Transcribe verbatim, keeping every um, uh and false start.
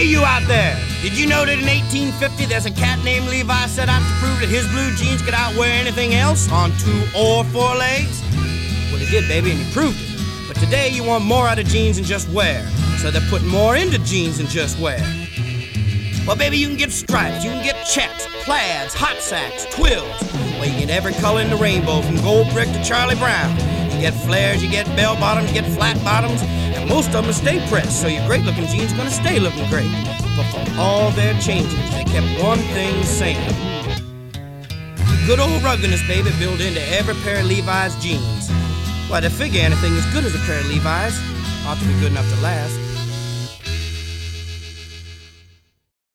Hey, you out there! Did you know that in eighteen fifty there's a cat named Levi set out to prove that his blue jeans could outwear anything else on two or four legs? Well, he did, baby, and he proved it. But today you want more out of jeans than just wear, so they're putting more into jeans than just wear. Well, baby, you can get stripes, you can get checks, plaids, hot sacks, twills. Well, you get every color in the rainbow from gold brick to Charlie Brown. You get flares, you get bell bottoms, you get flat bottoms, and most of them are stay pressed, so your great looking jeans are gonna stay looking great. But for all their changes, they kept one thing the same. Good old ruggedness, baby, built into every pair of Levi's jeans. Why, they figure anything as good as a pair of Levi's ought to be good enough to last.